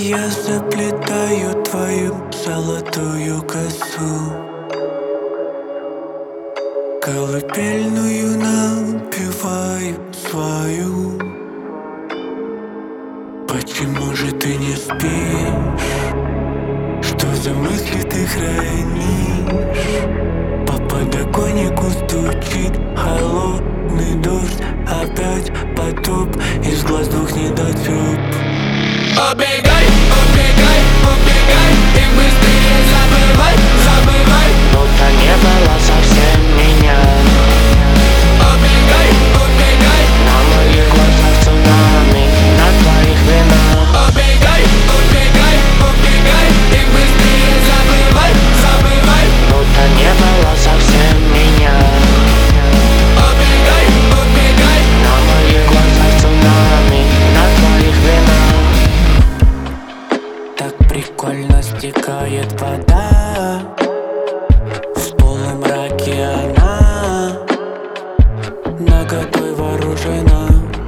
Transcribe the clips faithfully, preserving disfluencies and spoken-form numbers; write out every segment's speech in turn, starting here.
Я заплетаю твою золотую косу, колыбельную напеваю свою. Почему же ты не спишь? Что за мысли ты хранишь? По подоконнику стучит холодный дождь. Опять потоп, из глаз двух недотёп. Убегай, убегай, убегай, и быстрее забывай, забывай, будто не было совсем меня. Убегай, убегай, на моих глазах цунами, на твоих винах. убегай, убегай, убегай, и быстрее забывай, забывай, будто не было совсем меня. Убегай, убегай, на моих глазах цунами, на твоих винах. Так прикольно стекает вода, в полумраке она наготой вооружена.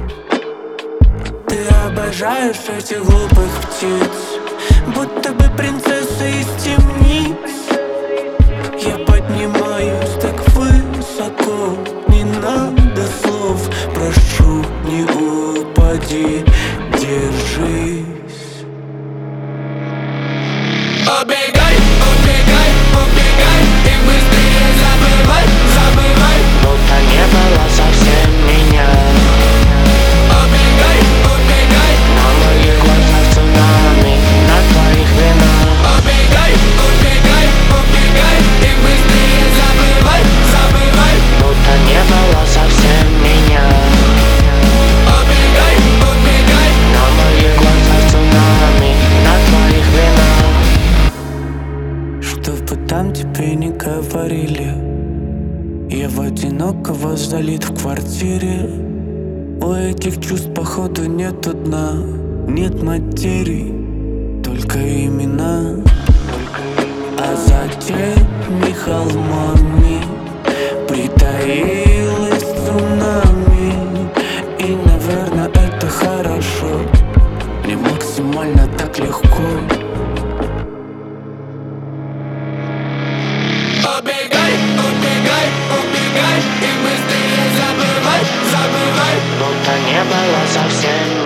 Ты обожаешь этих глупых птиц, будто бы принцесса из темниц. Я поднимаюсь так высоко, не надо слов, прошу, не упади, держись. убегай, убегай, убегай, и быстрее забывай, забывай, будто не было совсем меня. убегай, убегай, на моих глазах цунами, на твоих винах. убегай, убегай, убегай, и быстрее забывай, забывай, будто не было совсем меня. убегай, убегай, на моих глазах цунами, на твоих винах. Что бы там тебе не говорили, я в одинокого залит в квартире. У этих чувств походу нету дна, нет материи, только имена. А за теми холмами притаилась цунами. И, наверное, это хорошо, не максимально так легко. убегай, убегай, убегай, и быстрее забывай, забывай, будто не было совсем